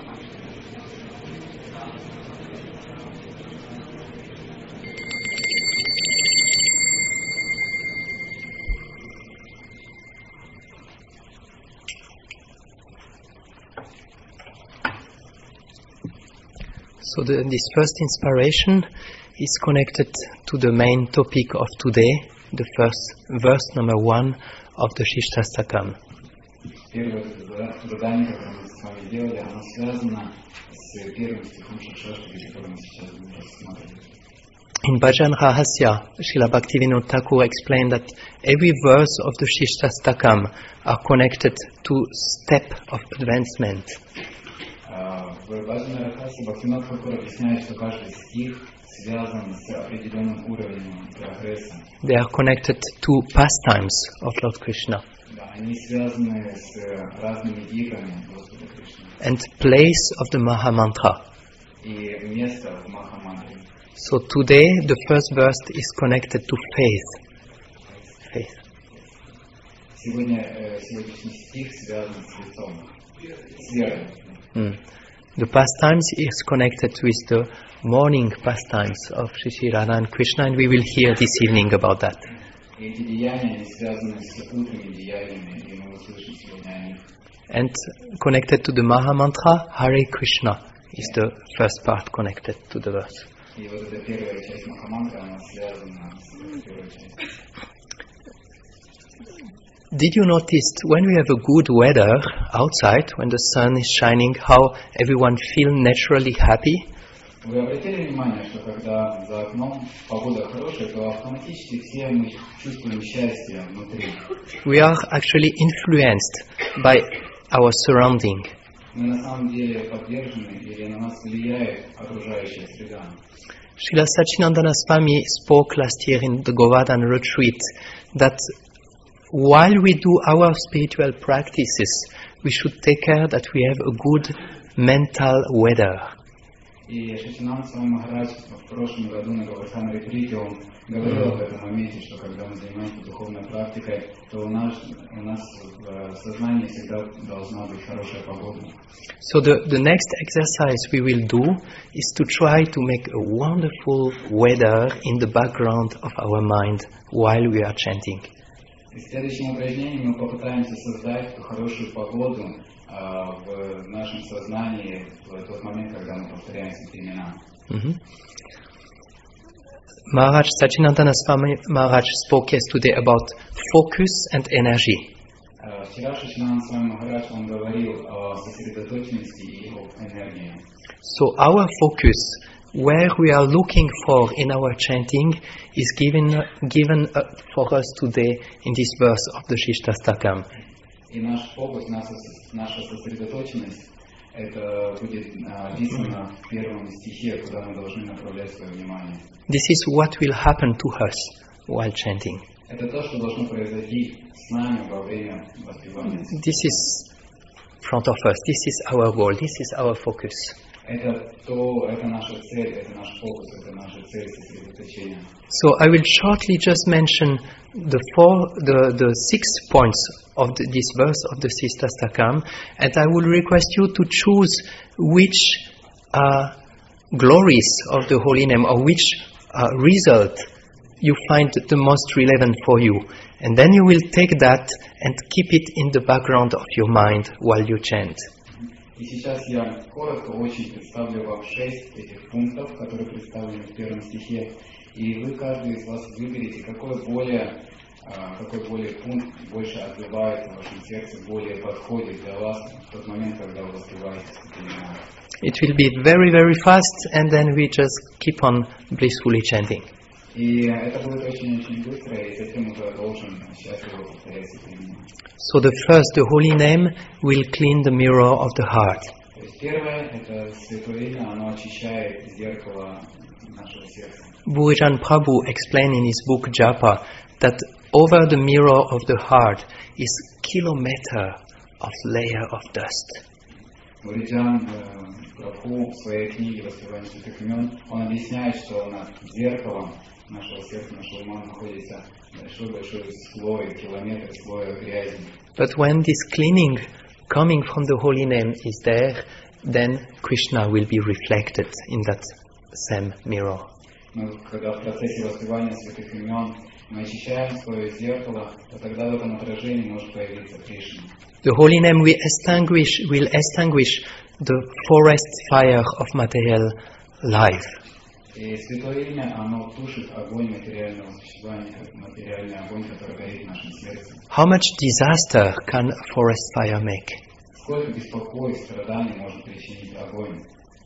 So this first inspiration is connected to the main topic of today, the first verse number 1 of the Shishtastakam. Первое задание, которое мы с вами делали, оно связано с первым стихом Шишаштаки, который мы сейчас будем рассматривать. In Bhajan Rahasya, Srila Bhaktivinoda Thakur explained that every verse of the Shishtastakam are connected to step of advancement. В Баджане Рахасе Бхактивинод Тхакур объясняет, что каждый стих связан с определенным уровнем прогресса. They are connected to pastimes of Lord Krishna. Да, они связаны с разными играми Господа Кришны. And place of the Maha Mantra. И место в Махамантре. So today the first verse is connected to faith. Faith. Сегодняшний стих связан с лицом, с верой. The pastimes is connected with the morning pastimes of Shri Radha and Krishna, and we will hear this evening about that. Эти деяния они связаны с утренними деяниями, и мы услышим сегодня о них. And connected to the Maha Mantra, Hare Krishna is the first part connected to the verse. И вот эта первая часть Махамантры, она связана с первой частью. Did you notice when we have a good weather outside, when the sun is shining, how everyone feels naturally happy? Вы обратили внимание, что когда за окном погода хорошая, то автоматически все мы чувствуем счастье внутри. We are actually influenced by our surrounding. Мы на самом деле подвержены или на нас влияет окружающая среда. Srila Sachinandana Swami spoke last year in the Govardhan retreat that while we do our spiritual practices, we should take care that we have a good mental weather. И Шачинанда Свами Махарадж в прошлом году на Govardhan ретрите он говорил об этом моменте, что когда мы занимаемся духовной практикой, то у нас в сознании всегда должна быть хорошая погода. So the next exercise we will do is to try to make a wonderful weather in the background of our mind while we are chanting. И в следующем упражнении мы попытаемся создать эту хорошую погоду в нашем сознании в тот момент, когда мы повторяем святые имена. Maharaj Sachinandana Swami Maharaj spoke yesterday about focus and energy. Вчера Шачинанда Свами Махарадж он говорил о сосредоточенности и о энергии. So our focus, where we are looking for in our chanting, is given for us today in this verse of the Shishtastakam. И наш фокус, наша сосредоточенность, это будет описано в первом стихе, куда мы должны направлять свое внимание. This is what will happen to us while chanting. Это то, что должно произойти с нами во время воспевания. This is in front of us. This is our goal. This is our focus. Это наша цель, это наш фокус, это наша цель сосредоточения. So I will shortly just mention the 6 points of this verse of the Shishtastakam, and I will request you to choose which glories of the holy name or which result you find the most relevant for you. And then you will take that and keep it in the background of your mind while you chant. И сейчас я коротко очень представлю вам 6 этих пунктов, которые представлены в первом стихе. И вы, каждый из вас, выберете, какой более пункт больше отзывается в вашем сердце, более подходит для вас в тот момент, когда вы воспеваете святые имена. It will be very, very fast, and then we just keep on blissfully chanting. И это будет очень-очень быстро, и затем уже должен счастливо повторять святые имена. So the holy name will clean the mirror of the heart. То есть первое, это святое имя, оно очищает зеркало нашего сердца. Burijan Prabhu explained in his book Japa that over the mirror of the heart is kilometer of layer of dust. Буриджан Прабху в своей книге «Воспевание святых имен» он объясняет, что над зеркалом нашего сердца, нашего ума находится большой слой, километр слоя грязи. But when this cleaning coming from the holy name is there, then Krishna will be reflected in that same mirror. Но когда в процессе воспевания святых имен мы очищаем свое зеркало, то тогда в этом отражении может появиться Кришна. The holy name will extinguish the forest fire of material life. И святое имя, оно тушит огонь материального существования, материальный огонь, который горит в нашем сердце. How much disaster can a forest fire make? Сколько беспокойств, страданий может причинить огонь?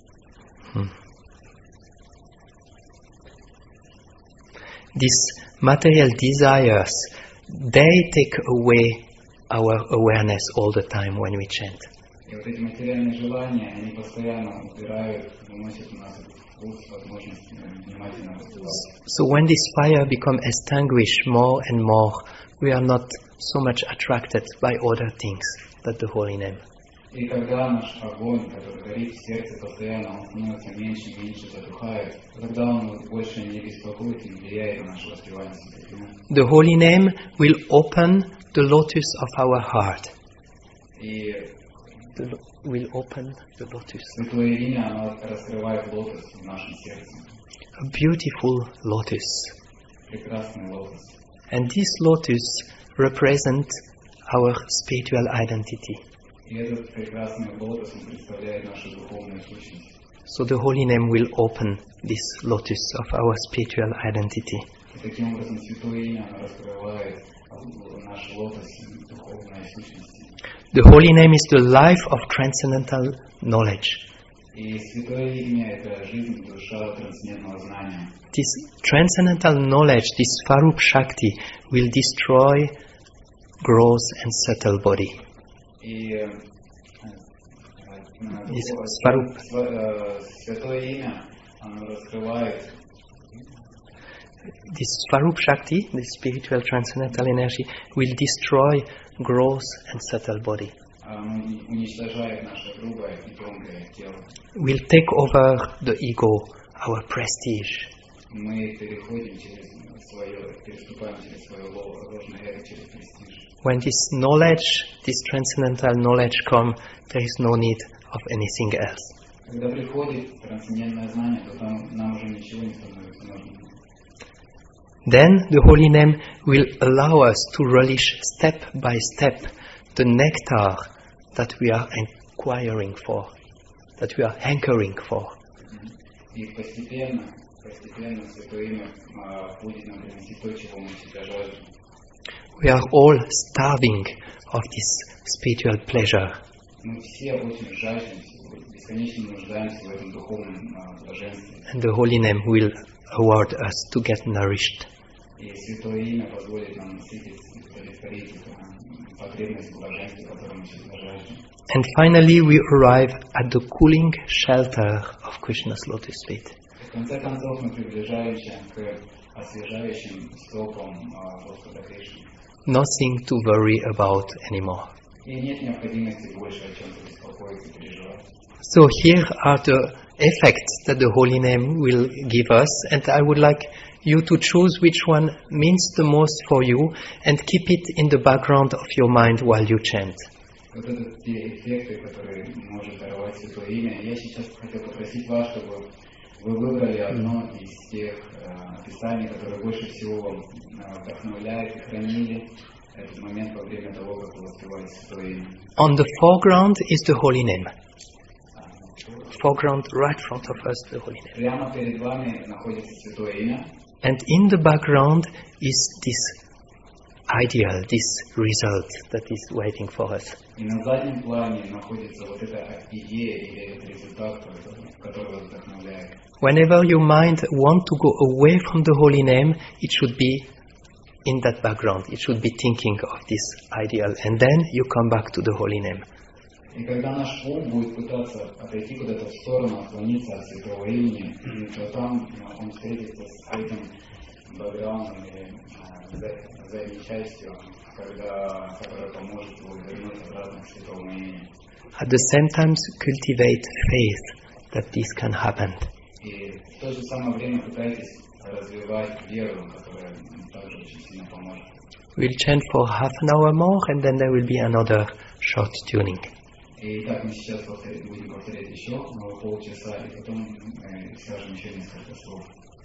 These material desires, they take away our awareness all the time when we chant. И вот эти материальные желания, они постоянно убирают, выносят у нас вкус, возможность внимательно воспевать. So when this fire becomes extinguished more and more, we are not so much attracted by other things than the holy name. И когда наш огонь, который горит в сердце постоянно, он становится меньше и меньше затухает, тогда он больше не беспокоит и не влияет на наше воспевание святых имен. The holy name will open the lotus of our heart. И Will open the lotus. святое имя, оно раскрывает лотос в нашем сердце. A beautiful lotus. Прекрасный лотос. And this lotus represents our spiritual identity. И этот прекрасный лотос, он представляет нашу духовную сущность. So the holy name will open this lotus of our spiritual identity. И таким образом святое имя, оно раскрывает наш лотос духовной сущности. The holy name is the life of transcendental knowledge. И святое имя – это жизнь, душа трансцендентного знания. This transcendental knowledge, this Svarup Shakti, will destroy gross and subtle body. И святое имя, оно раскрывает. This Svarup Shakti, the spiritual transcendental energy, will destroy gross and subtle body. Оно уничтожает наше грубое и тонкое тело. Will take over the ego, our prestige. Мы переступаем через свое ложное эго, через престиж. When this knowledge, this transcendental knowledge come, there is no need of anything else. Когда приходит трансцендентное знание, то там нам уже ничего не становится нужным. Then the holy name will allow us to relish step by step the nectar that we are inquiring for, that we are hankering for. И постепенно святое имя будет нам приносить то, чего мы всегда жаждем. We are all starving of this spiritual pleasure. Мы все очень жаждем, бесконечно нуждаемся в этом духовном блаженстве. And the holy name will award us to get nourished. И святое имя позволит нам насытить, удовлетворить потребность в блаженстве, которую мы всегда жаждем. And finally we arrive at the cooling shelter of Krishna's lotus feet. В конце концов мы приближаемся к освежающим стопам Господа Кришны. Nothing to worry about anymore. И нет необходимости больше о чем-то беспокоиться и переживать. So here are the effects that the holy name will give us, and I would like you to choose which one means the most for you and keep it in the background of your mind while you chant. Вот это те эффекты, которые может даровать святое имя. Я сейчас хотел попросить вас, чтобы вы выбрали одно из тех описаний, которые больше всего вам вдохновляет и хранили этот момент во время того, как вы воспеваете святое имя. On the foreground is the holy name. Foreground, right in front of us, the holy name. Прямо перед вами находится святое имя. And in the background is this ideal, this result that is waiting for us. И на заднем плане находится вот эта идея или этот результат, который вас вдохновляет. Whenever your mind wants to go away from the holy name, it should be in that background. It should be thinking of this ideal, and then you come back to the holy name. И когда наш ум будет пытаться отойти куда-то в сторону, отклониться от святого имени, то там он встретится с этим бэкграундом или задней частью, которая поможет ему вернуть обратно к святому имени. At the same time, cultivate faith that this can happen. И в то же самое время пытайтесь развивать веру, которая также очень сильно поможет. We'll chant for half an hour more, and then there will be another short tuning. И так мы сейчас будем повторять еще полчаса, и потом скажем еще несколько слов.